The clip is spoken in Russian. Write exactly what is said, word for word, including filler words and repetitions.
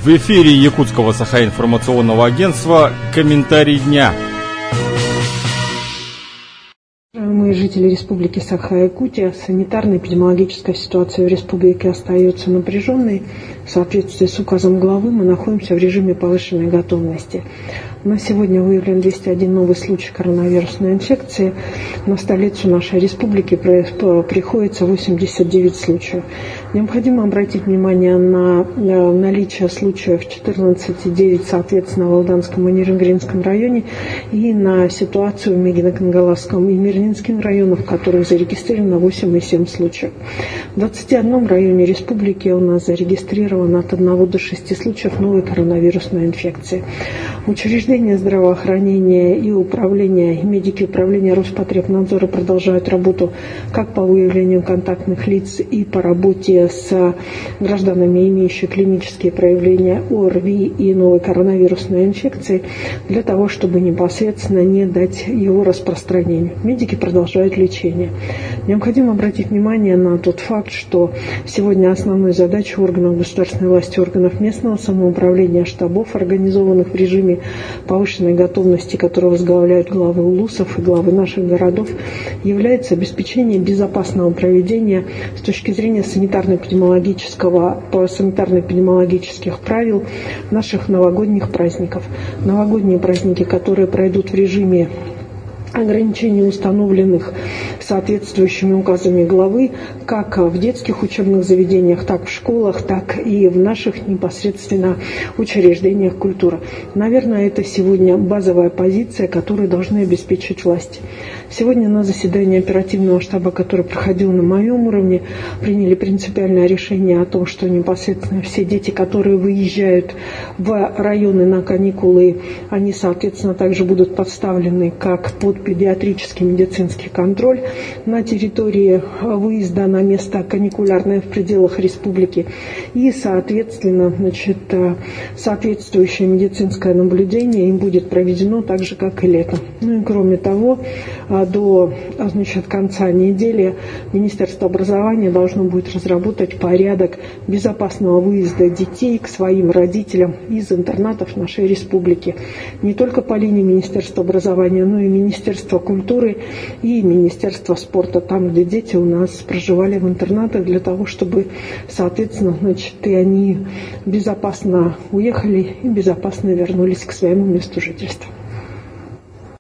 В эфире Якутского Саха-информационного агентства «Комментарий дня». Мы, жители Республики Саха-Якутия, санитарно-эпидемиологическая ситуация в республике остается напряженной. В соответствии с указом главы мы находимся в режиме повышенной готовности. На сегодня выявлен двести один новый случай коронавирусной инфекции. На столицу нашей республики приходится восемьдесят девять случаев. Необходимо обратить внимание на наличие случаев четырнадцать и девять, соответственно, в Алданском и Нерюнгринском районе, и на ситуацию в Мегино-Кангаласском и Мирнинском районах, в которых зарегистрировано восемь и семь случаев. В двадцати одном районе республики у нас зарегистрировано от одного до шести случаев новой коронавирусной инфекции. Учреждения здравоохранения и управления, и медики управления Роспотребнадзора продолжают работу как по выявлению контактных лиц и по работе с гражданами, имеющими клинические проявления ОРВИ и новой коронавирусной инфекции, для того, чтобы непосредственно не дать его распространению. Медики продолжают лечение. Необходимо обратить внимание на тот факт, что сегодня основной задачей органов государственной власти, органов местного самоуправления, штабов, организованных в режиме повышенной готовности, которые возглавляют главы улусов и главы наших городов, является обеспечение безопасного проведения с точки зрения санитарно-эпидемиологического, санитарно-эпидемиологических правил наших новогодних праздников. Новогодние праздники, которые пройдут в режиме ограничений, установленных соответствующими указами главы, как в детских учебных заведениях, так в школах, так и в наших непосредственно учреждениях культуры. Наверное, это сегодня базовая позиция, которую должны обеспечить власти. Сегодня на заседании оперативного штаба, который проходил на моем уровне, приняли принципиальное решение о том, что непосредственно все дети, которые выезжают в районы на каникулы, они, соответственно, также будут подставлены как под педиатрический медицинский контроль на территории выезда на место каникулярное в пределах республики. И, соответственно, значит, соответствующее медицинское наблюдение им будет проведено так же, как и летом. Ну и кроме того, до, значит, конца недели Министерство образования должно будет разработать порядок безопасного выезда детей к своим родителям из интернатов нашей республики. Не только по линии Министерства образования, но и Министерства культуры и Министерства спорта, там, где дети у нас проживали в интернатах, для того, чтобы, соответственно, значит, и они безопасно уехали и безопасно вернулись к своему месту жительства.